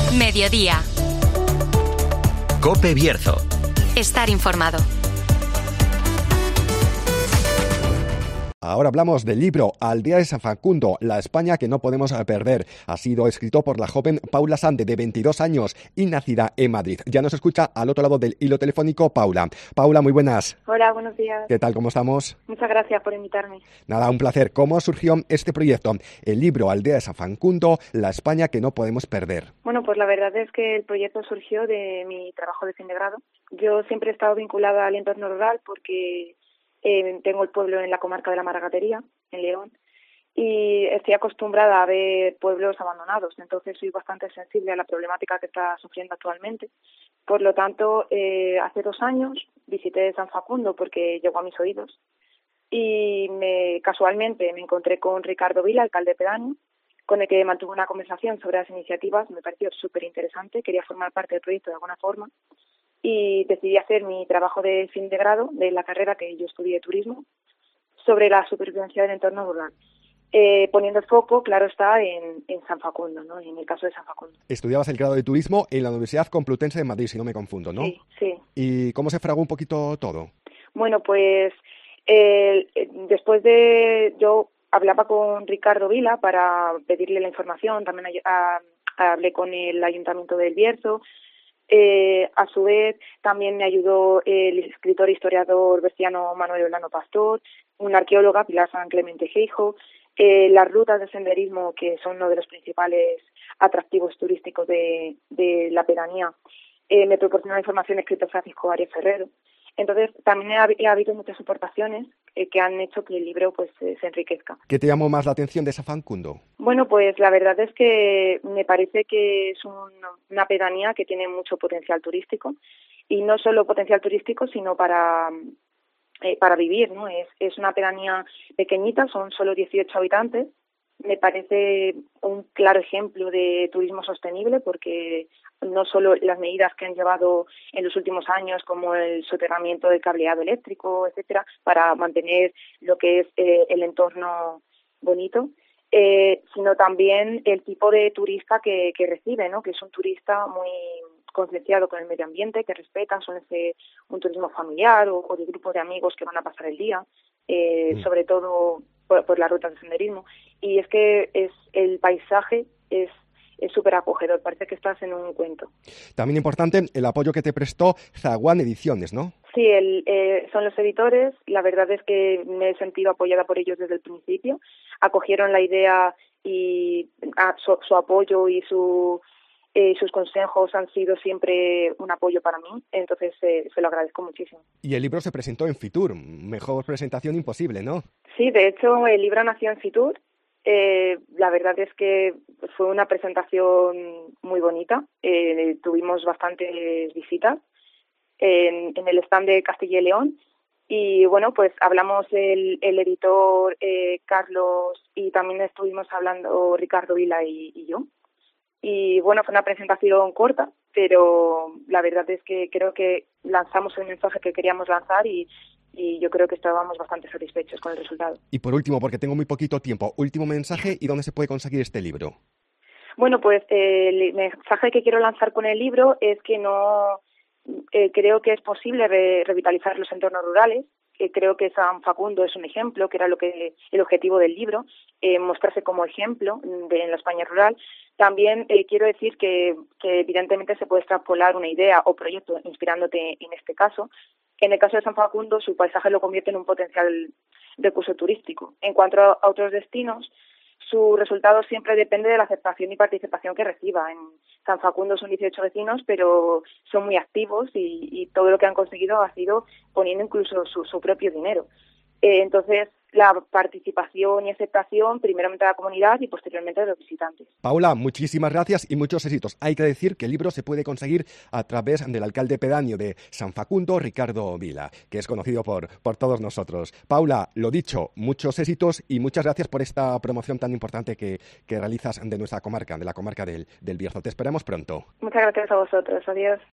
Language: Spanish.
Mediodía. COPE Bierzo. Estar informado. Ahora hablamos del libro Aldea de San Facundo, la España que no podemos perder. Ha sido escrito por la joven Paula Sande, de 22 años y nacida en Madrid. Ya nos escucha al otro lado del hilo telefónico Paula. Paula, muy buenas. Hola, buenos días. ¿Qué tal? ¿Cómo estamos? Muchas gracias por invitarme. Nada, un placer. ¿Cómo surgió este proyecto? El libro Aldea de San Facundo, la España que no podemos perder. Bueno, pues la verdad es que el proyecto surgió de mi trabajo de fin de grado. Yo siempre he estado vinculada al entorno rural porque tengo el pueblo en la comarca de la Maragatería, en León, y estoy acostumbrada a ver pueblos abandonados, entonces soy bastante sensible a la problemática que está sufriendo actualmente. Por lo tanto, hace 2 años visité San Facundo porque llegó a mis oídos y casualmente me encontré con Ricardo Vila, alcalde pedáneo, con el que mantuve una conversación sobre las iniciativas. Me pareció súper interesante, quería formar parte del proyecto de alguna forma y decidí hacer mi trabajo de fin de grado de la carrera que yo estudié turismo sobre la supervivencia del entorno rural, poniendo el foco, claro está, en San Facundo, ¿no? En el caso de San Facundo. Estudiabas el grado de turismo en la Universidad Complutense de Madrid, si no me confundo, ¿no? Sí. ¿Y cómo se fragó un poquito todo? Bueno, pues después de... Yo hablaba con Ricardo Vila para pedirle la información, también hablé con el Ayuntamiento del Bierzo. A su vez, también me ayudó el escritor e historiador berciano Manuel Olano Pastor, una arqueóloga, Pilar San Clemente Geijo, las rutas de senderismo, que son uno de los principales atractivos turísticos de la pedanía. Me proporcionó la información escrito Francisco Arias Ferrero. Entonces, también ha habido muchas aportaciones que han hecho que el libro pues se enriquezca. ¿Qué te llamó más la atención de San Facundo? Bueno, pues la verdad es que me parece que es una pedanía que tiene mucho potencial turístico, y no solo potencial turístico, sino para vivir, ¿no? Es una pedanía pequeñita, son solo 18 habitantes. Me parece un claro ejemplo de turismo sostenible, porque no solo las medidas que han llevado en los últimos años, como el soterramiento del cableado eléctrico, etcétera, para mantener lo que es el entorno bonito, sino también el tipo de turista que recibe, ¿no? Que es un turista muy concienciado con el medio ambiente, que respeta, suele ser un turismo familiar o de grupos de amigos que van a pasar el día, sobre todo por las rutas de senderismo. Y es que el paisaje es súper acogedor, parece que estás en un cuento. También importante el apoyo que te prestó Zaguán Ediciones, ¿no? Sí, son los editores. La verdad es que me he sentido apoyada por ellos desde el principio. Acogieron la idea y su apoyo y sus consejos han sido siempre un apoyo para mí, entonces se lo agradezco muchísimo. Y el libro se presentó en Fitur, mejor presentación imposible, ¿no? Sí, de hecho el libro nació en Fitur. La verdad es que fue una presentación muy bonita. Tuvimos bastantes visitas en el stand de Castilla y León. Y bueno, pues hablamos el editor Carlos, y también estuvimos hablando Ricardo Vila y yo. Y bueno, fue una presentación corta, pero la verdad es que creo que lanzamos el mensaje que queríamos lanzar y yo creo que estábamos bastante satisfechos con el resultado. Y por último, porque tengo muy poquito tiempo, último mensaje, ¿y dónde se puede conseguir este libro? Bueno, pues el mensaje que quiero lanzar con el libro es que creo que es posible revitalizar los entornos rurales. Creo que San Facundo es un ejemplo, que era el objetivo del libro, mostrarse como ejemplo en la España rural. También quiero decir que evidentemente se puede extrapolar una idea o proyecto inspirándote en este caso. En el caso de San Facundo, su paisaje lo convierte en un potencial recurso turístico. En cuanto a otros destinos, su resultado siempre depende de la aceptación y participación que reciba. En San Facundo son 18 vecinos, pero son muy activos y todo lo que han conseguido ha sido poniendo incluso su propio dinero. Entonces, la participación y aceptación primeramente de la comunidad y posteriormente de los visitantes. Paula, muchísimas gracias y muchos éxitos. Hay que decir que el libro se puede conseguir a través del alcalde pedáneo de San Facundo, Ricardo Vila, que es conocido por todos nosotros. Paula, lo dicho, muchos éxitos y muchas gracias por esta promoción tan importante que realizas de nuestra comarca, de la comarca del Bierzo. Te esperamos pronto. Muchas gracias a vosotros. Adiós.